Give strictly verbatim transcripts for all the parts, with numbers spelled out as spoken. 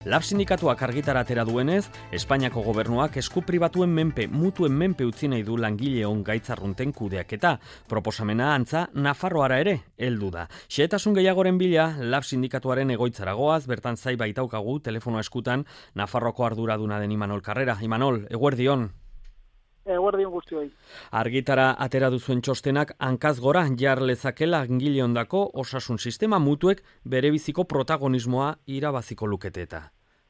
Lab sindikatuak argitara atera duenez, Espainiako gobernuak esku pribatuen menpe, mutuen menpe utzi nahi du langileon gaitzarrunten kudeaketa. Proposamena antza Nafarroara ere heldu da. Xehetasun gehiagoren bila, Lab sindikatuaren egoitzara goaz, bertan zai baitaukagu telefono eskutan Nafarroko arduraduna den Imanol Karrera. Imanol, eguerdion. Eguerdion guztioi. Argitara atera duzuen txostenak hankaz gora jar lezakela langileondako osasun sistema mutuek berebiziko protagonismoa irabaziko lukete eta.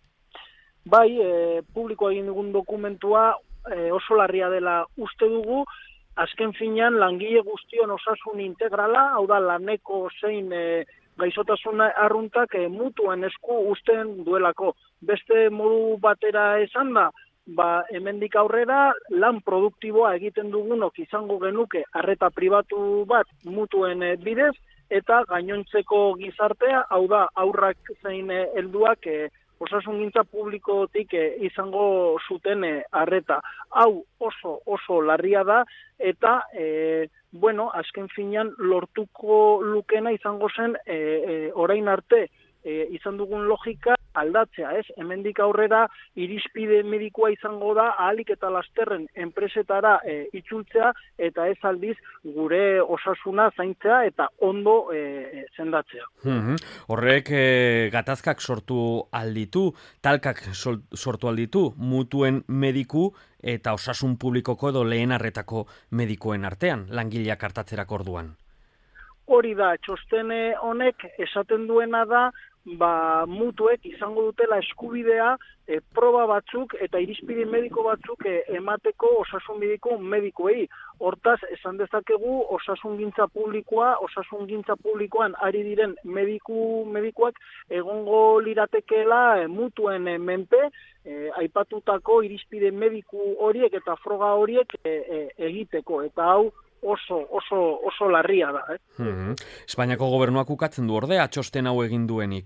Bai, e, publiko egin dugun dokumentua e, oso larria dela uste dugu, azken finean langile guztion osasun integrala, hau da laneko zein e, gaixotasun arruntak e, mutuen esku usten duelako. Beste modu batera esan da, ba, hemendik aurrera lan produktiboa egiten dugunok izango genuke arreta pribatu bat mutuen e, bidez, eta gainontzeko gizartea, hau da aurrak zein e, helduak e, osasungintza publikotik e, izango zuten e, arreta. Hau oso oso larria da eta e, bueno, azken finean lortuko lukena izango zen e, e, orain arte e, izan dugun logika aldatzea, ez? Hemendik aurrera irizpide medikoa izango da ahalik eta lasterren enpresetara e, itzultzea eta ez aldiz gure osasuna zaintzea eta ondo e, sendatzea. Mm-hmm. Horrek e, gatazkak sortu alditu, talkak sol, sortu alditu, mutuen mediku eta osasun publikoko edo lehen arretako medikoen artean, langileak hartatzerak orduan. Hori da, txostene honek esaten duena da, ba, mutuek izango dutela eskubidea e, proba batzuk eta irizpide mediko batzuk e, emateko osasun mediko medikoei. Hortaz, esan dezakegu osasungintza publikoa, osasungintza publikoan ari diren mediku medikoak egongo liratekeela e, mutuen e, menpe, e, aipatutako irizpide mediku horiek eta froga horiek e, e, egiteko. Eta hau, oso, oso, oso larria da. Eh? Hmm. Espainiako gobernuak ukatzen du ordea txosten hau egin duenik.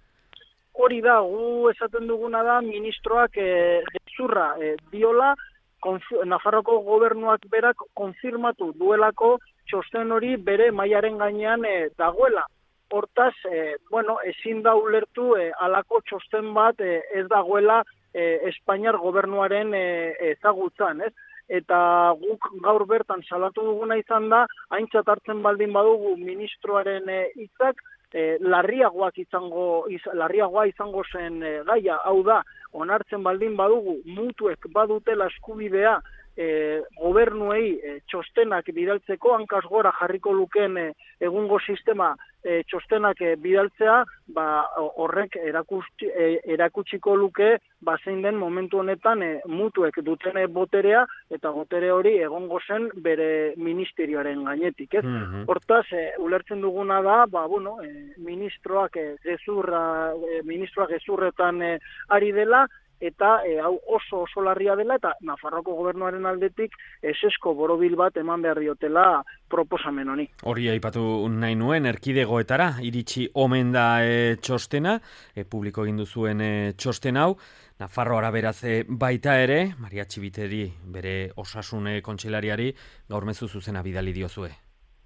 Hori da, gu esaten duguna da ministroak e, gezurra e, diola, Nafarroko gobernuak berak konfirmatu duelako txosten hori bere mailaren gainean e, dagoela. Hortaz, e, bueno, ezin da ulertu e, alako txosten bat e, ez dagoela e, Espainiar gobernuaren e, ezagutzan, ez? Eta guk gaur bertan salatu duguna izan da, aintzat hartzen baldin badugu ministroaren hitzak, e, larriagoak izango, iz, larriagoa izango zen e, gaia, hau da, onartzen baldin badugu mutuek badutela eskubidea e, gobernuei e, txostenak bidaltzeko, hankaz gora jarriko luken e, egungo sistema e, txostenak e, bidaltzea, ba, horrek erakutsi, e, erakutsiko luke bazein den momentu honetan e, mutuek duten boterea eta botere hori egongo zen bere ministerioaren gainetik. Ez? Mm-hmm. Hortaz, e, ulertzen duguna da, ba, bueno, e, ministroak e, gezurra, e, ministroak gezurretan e, ari dela, eta e, hau oso oso larria dela eta Nafarroko gobernuaren aldetik esesko borobil bat eman behar diotela proposamen honi. Hori aipatu nahi nuen, erkidegoetara iritsi omen da e, txostena, e, publiko egin duzuen e, txosten hau, Nafarroara beraz e, baita ere, Maria Txibiteri bere osasun kontseilariari gaur mezu zuzena bidali diozue.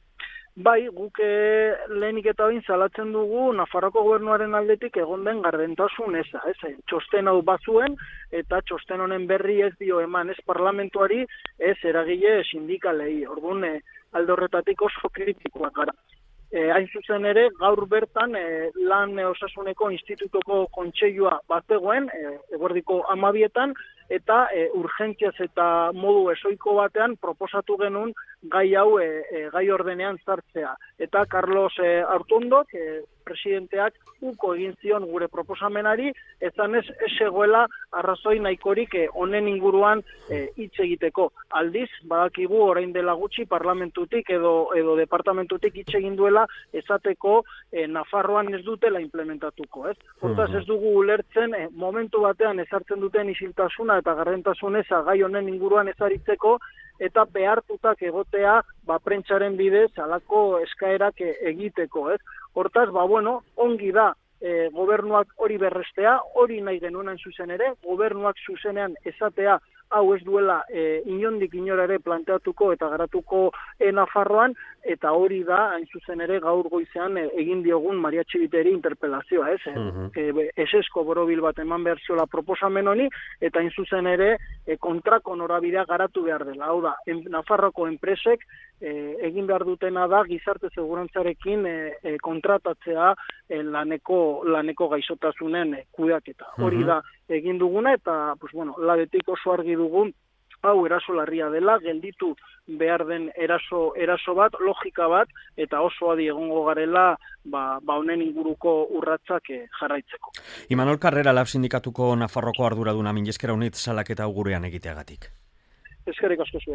Bai, guk lehenik eta bain salatzen dugu Nafarroko gobernuaren aldetik egon den gardentasun eza, ez? Txosten hau bazuen eta txosten honen berri ez dio eman ez parlamentuari, ez eragile sindikalei. Orduan, alde horretatik oso kritikoak gara. E, hain zuzen ere, gaur bertan e, lan osasuneko institutoko kontseilua bategoen, e, eguerdiko amabietan, eta e, urgentziaz eta modu esoiko batean proposatu genuen gai hau e, e, gai ordenean sartzea. Eta Carlos e, Artundok, e, presidenteak uko egin zion gure proposamenari, ezan ez esegoela arrazoi nahikorik honen inguruan hitz e, egiteko. Aldiz, badakigu orain dela gutxi parlamentutik edo edo departamentutik hitz egin duela esateko e, Nafarroan ez dutela implementatuko, ez? Hortaz ez dugu ulertzen e, momentu batean ezartzen duten isiltasuna eta gardentasun eza gai honen inguruan ezaritzeko eta behartutak egotea ba prentsaren bidez halako eskaerak e, egiteko, ez? Hortaz, ba bueno, ongi da e, gobernuak hori berrestea, hori nahi genuen zuzen ere, gobernuak zuzenean esatea hau ez duela e, inondik inora ere planteatuko eta garatuko e, Nafarroan, eta hori da, hain zuzen ere, gaur goizean e, egin diogun Maria Txibiteri interpelazioa, ez? Uh-huh. E, esesko borobil bat eman behar ziola proposamen honi, eta hain zuzen ere e, kontrako norabidea garatu behar dela. Hau da, en, Nafarroko enpresek e, egin behar dutena da gizarte segurantzarekin e, e, kontratatzea e, laneko, laneko gaixotasunen e, kudeaketa. Hori uh-huh. da egin duguna, eta pues, bueno, labetik oso argi dugun hau eraso larria dela, gelditu behar den eraso, eraso bat, logika bat, eta oso adi egongo garela ba, ba honen inguruko urratsak eh, jarraitzeko. Imanol Carrera, Lab Sindikatuko Nafarroko arduraduna, mila esker unit salaketa gurean egiteagatik. Eskerrik asko zuen.